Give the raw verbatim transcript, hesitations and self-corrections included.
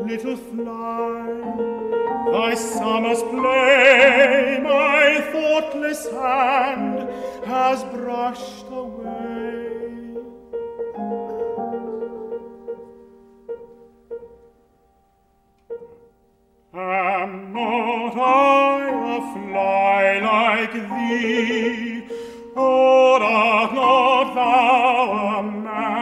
little fly, thy summer's play my thoughtless hand has brushed away. Am not I a fly like thee, or art not thou a man?